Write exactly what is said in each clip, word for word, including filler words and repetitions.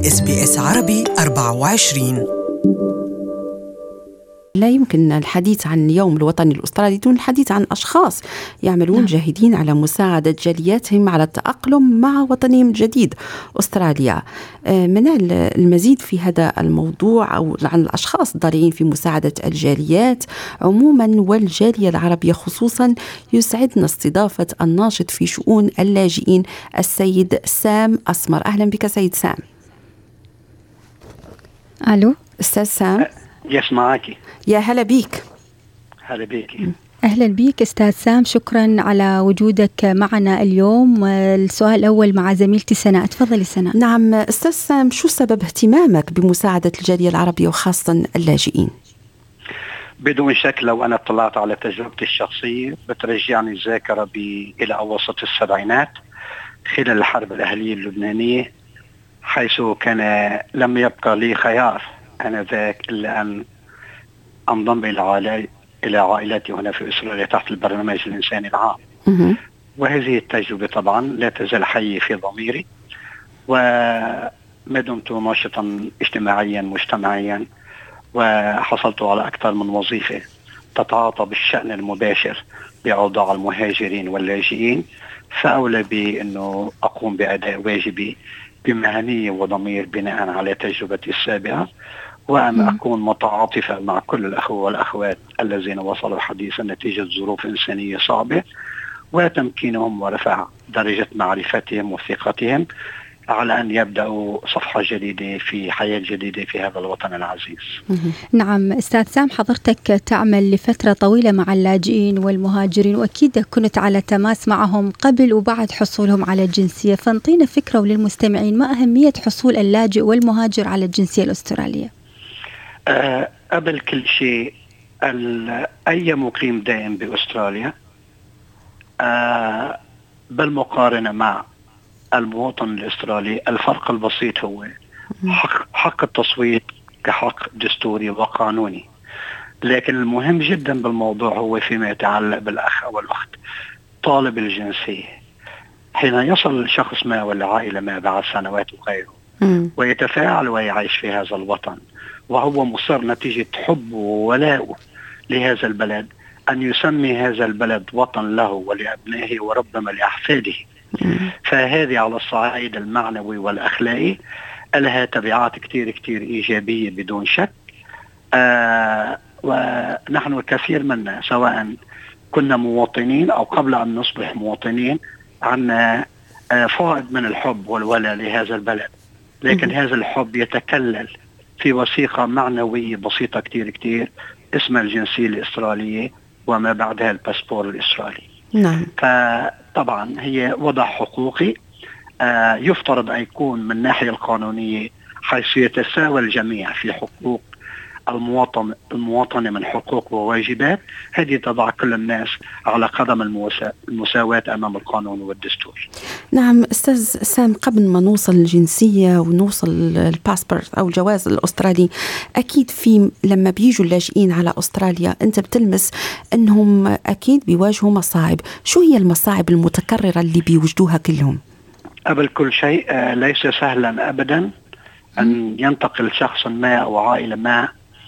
إس بي إس عربي أربعة وعشرين. لا يمكن الحديث عن اليوم الوطني الأسترالي دون الحديث عن أشخاص يعملون جاهدين على مساعدة جالياتهم على التأقلم مع وطنهم الجديد أستراليا. منال المزيد في هذا الموضوع أو عن الأشخاص الضارعين في مساعدة الجاليات عموما والجالية العربية خصوصا، يسعدنا استضافة الناشط في شؤون اللاجئين السيد سام أسمر. أهلا بك سيد سام. ألو أستاذ سام. يسمعك. يا هلا بيك. هلا بيك. أهلا بيك أستاذ سام، شكرا على وجودك معنا اليوم. السؤال الأول مع زميلتي سناء، تفضلي سناء. نعم أستاذ سام، شو سبب اهتمامك بمساعدة الجالية العربية وخاصة اللاجئين؟ بدون شك لو أنا اطلعت على تجربتي الشخصية بترجعني الذاكرة إلى أواسط السبعينات خلال الحرب الأهلية اللبنانية، حيث كان لم يبقى لي خيار آنذاك إلا أن أنضم إلى إلى عائلتي هنا في أستراليا تحت البرنامج الإنساني العام. وهذه التجربة طبعا لا تزال حية في ضميري، وما دمت ناشطا اجتماعيا مجتمعيا وحصلت على أكثر من وظيفة تتعاطى بالشأن المباشر بأوضاع المهاجرين واللاجئين، فأولى بي أنه أقوم بأداء واجبي بمهنية وضمير بناء على تجربتي السابقة، وأن أكون متعاطفة مع كل الأخوة والأخوات الذين وصلوا حديثا نتيجة ظروف إنسانية صعبة، وتمكينهم ورفع درجة معرفتهم وثقتهم على أن يبدأوا صفحة جديدة في حياة جديدة في هذا الوطن العزيز. نعم أستاذ سام، حضرتك تعمل لفترة طويلة مع اللاجئين والمهاجرين، وأكيد كنت على تماس معهم قبل وبعد حصولهم على الجنسية، فانطينا فكرة وللمستمعين ما أهمية حصول اللاجئ والمهاجر على الجنسية الأسترالية؟ أه قبل كل شيء، أي مقيم دائم بأستراليا أه بالمقارنة مع المواطن الأسترالي الفرق البسيط هو حق, حق التصويت كحق دستوري وقانوني، لكن المهم جدا بالموضوع هو فيما يتعلق بالأخ أو الأخت طالب الجنسية. حين يصل شخص ما ولا عائلة ما بعد سنوات وغيره ويتفاعل ويعيش في هذا الوطن، وهو مصر نتيجة حبه وولائه لهذا البلد أن يسمي هذا البلد وطن له ولأبنائه وربما لأحفاده، فهذه على الصعيد المعنوي والأخلاقي لها تبعات كتير كتير إيجابية بدون شك. آه ونحن الكثير منا سواء كنا مواطنين أو قبل أن نصبح مواطنين عنا آه فائض من الحب والولاء لهذا البلد، لكن هذا الحب يتكلل في وثيقة معنوية بسيطة كتير كتير اسمها الجنسية الإسترالية وما بعدها الباسبور الإسترالي. نعم. فطبعا هي وضع حقوقي آه يفترض أن يكون من الناحية القانونية حيث يتساوى الجميع في حقوق المواطن المواطنة من حقوق وواجبات، هذه تضع كل الناس على قدم المسا... المساواة أمام القانون والدستور. نعم أستاذ سام، قبل ما نوصل الجنسية ونوصل الباسبورت أو الجواز الأسترالي، أكيد في لما بيجوا اللاجئين على أستراليا أنت بتلمس أنهم أكيد بيواجهوا مصاعب. شو هي المصاعب المتكررة اللي بيوجدوها كلهم؟ قبل كل شيء آه ليس سهلا أبدا أن ينتقل شخص ما أو عائلة ما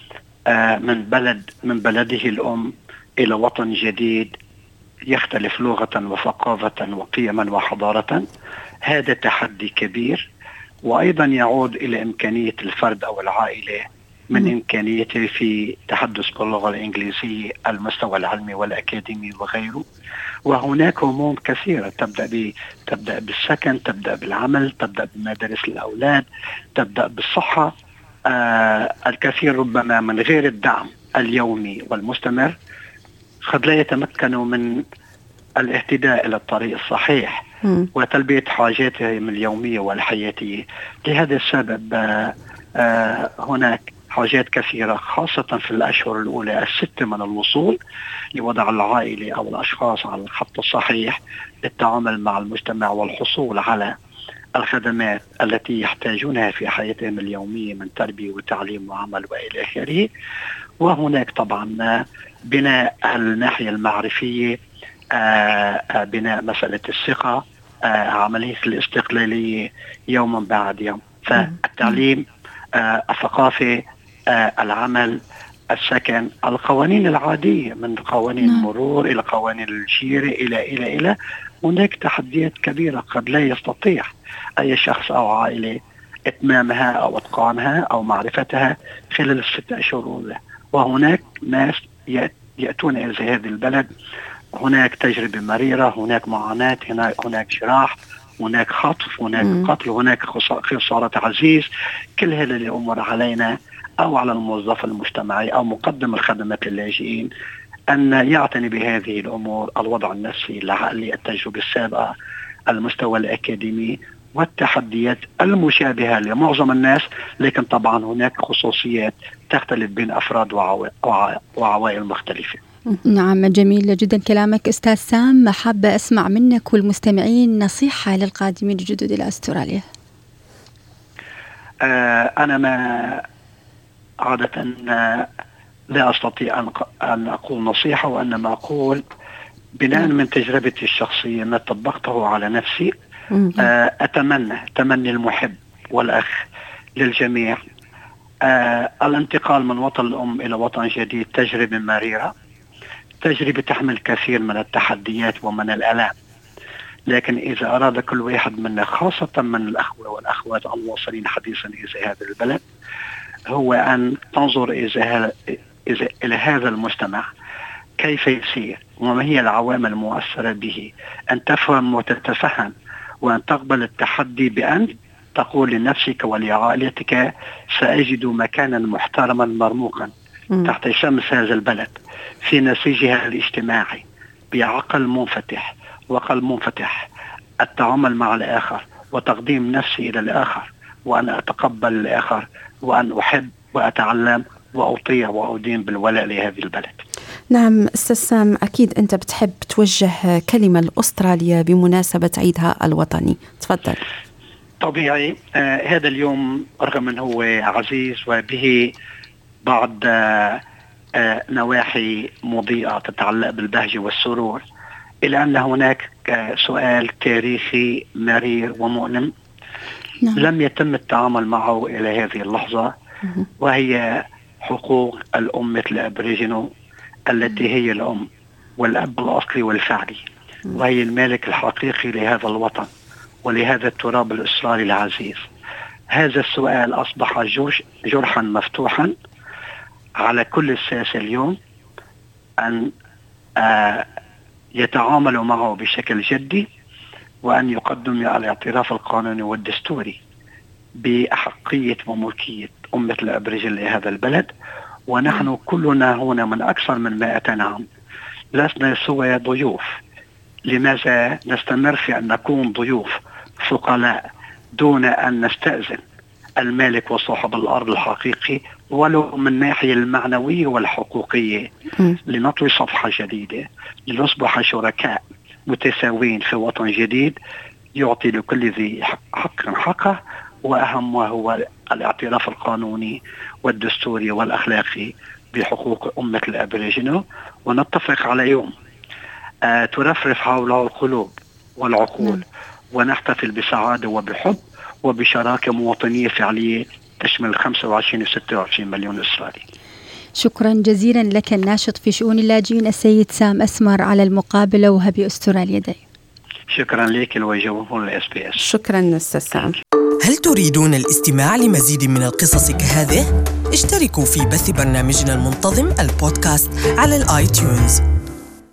من بلد من بلده الأم إلى وطن جديد يختلف لغة وثقافة وقيما وحضارة. هذا تحدي كبير، وأيضا يعود إلى إمكانية الفرد أو العائلة من إمكانيته في تحدث باللغة الإنجليزية المستوى العلمي والأكاديمي وغيره. وهناك هموم كثيرة تبدأ ب تبدأ بالسكن، تبدأ بالعمل، تبدأ بمدارس الأولاد، تبدأ بالصحة. آه الكثير ربما من غير الدعم اليومي والمستمر قد لا يتمكنوا من الاهتداء إلى الطريق الصحيح م. وتلبية حاجاتهم اليومية والحياتية. لهذا السبب آه آه هناك حاجات كثيرة خاصة في الأشهر الأولى الستة من الوصول لوضع العائلة أو الأشخاص على الخط الصحيح للتعامل مع المجتمع والحصول على الخدمات التي يحتاجونها في حياتهم اليومية من تربية وتعليم وعمل وإلى آخره. وهناك طبعا بناء الناحية المعرفية، بناء مسألة الثقة، عملية الاستقلالية يوما بعد يوم. فالتعليم، آه الثقافة، آه العمل، السكن، القوانين العادية من قوانين نعم. المرور إلى قوانين الجيرة إلى إلى إلى هناك تحديات كبيرة قد لا يستطيع أي شخص أو عائلة إتمامها أو إتقانها أو معرفتها خلال الست أشهر الأولى. وهناك ناس يأتون إلى هذه البلد، هناك تجربة مريرة، هناك معاناة، هناك هناك جراح، هناك خطف، هناك م. قتل، هناك خسارة عزيز. كل هذه الأمور علينا أو على الموظف المجتمعي أو مقدم الخدمات للاجئين أن يعتني بهذه الأمور، الوضع النفسي العقلي، التجربة السابقة، المستوى الأكاديمي، والتحديات المشابهة لمعظم الناس. لكن طبعا هناك خصوصيات تختلف بين أفراد وعوائل مختلفة. نعم، جميل جدا كلامك أستاذ سام. حابة أسمع منك والمستمعين نصيحة للقادمين الجدد إلى أستراليا. آه أنا ما عادة لا أستطيع أن أقول نصيحة، وأنما أقول بناء من تجربتي الشخصية ما طبقته على نفسي. أتمنى تمني المحب والأخ للجميع آه الانتقال من وطن الأم إلى وطن جديد تجربة مريرة، تجربة تحمل كثير من التحديات ومن الآلام. لكن إذا أراد كل واحد منا، خاصة من الأخوة والأخوات المواصلين حديثا إلى هذا البلد، هو أن تنظر إذا إلى هذا المجتمع كيف يسير وما هي العوامل المؤثرة به، أن تفهم وتتفهم وأن تقبل التحدي بأن تقول لنفسك ولعائلتك سأجد مكانا محترما مرموقا تحت شمس هذا البلد في نسيجها الاجتماعي بعقل منفتح وقلب منفتح، التعامل مع الآخر وتقديم نفسي إلى الآخر، وأن أتقبل الآخر، وأن أحب وأتعلم وأطيع وأدين بالولاء لهذه البلد. نعم أستاذ سام، أكيد أنت بتحب توجه كلمة لأستراليا بمناسبة عيدها الوطني، تفضل. طبيعي. آه هذا اليوم رغم أنه هو عزيز وبه بعض آه آه نواحي مضيئة تتعلق بالبهجة والسرور، إلا أن هناك آه سؤال تاريخي مرير ومؤلم نعم. لم يتم التعامل معه إلى هذه اللحظة، وهي حقوق الأمة الأبريجينو التي هي الأم والأب الأصلي والفعلي، وهي المالك الحقيقي لهذا الوطن ولهذا التراب الأسترالي العزيز. هذا السؤال أصبح جرحا مفتوحا على كل الساسة اليوم أن آه يتعاملوا معه بشكل جدي، وأن يقدموا الاعتراف القانوني والدستوري بأحقية وملكية أمة الأبريجين لهذا البلد. ونحن كلنا هنا من أكثر من مائة عام لسنا سوى ضيوف. لماذا نستمر في أن نكون ضيوف فقلاء دون أن نستأذن المالك وصاحب الأرض الحقيقي ولو من الناحية المعنوية والحقوقية، لنطوي صفحة جديدة، لنصبح شركاء متساوين في وطن جديد يعطي لكل ذي حق حقه، وأهم هو الاعتراف القانوني والدستوري والأخلاقي بحقوق أمة الأبريجينو. ونتفق على يوم آه ترفرف حوله القلوب والعقول، ونحتفل بسعادة وبحب وبشراكة مواطنية فعلية تشمل خمسة وعشرين وستة وعشرين مليون إسرائيلي. شكرا جزيلا لك الناشط في شؤون اللاجئين السيد سام أسمر على المقابلة، وهبي أستراليا داي. شكرا لك وجمهور الإس بي إس. شكرا أستاذ سام. هل تريدون الاستماع لمزيد من القصص كهذه؟ اشتركوا في بث برنامجنا المنتظم البودكاست على الآي تيونز.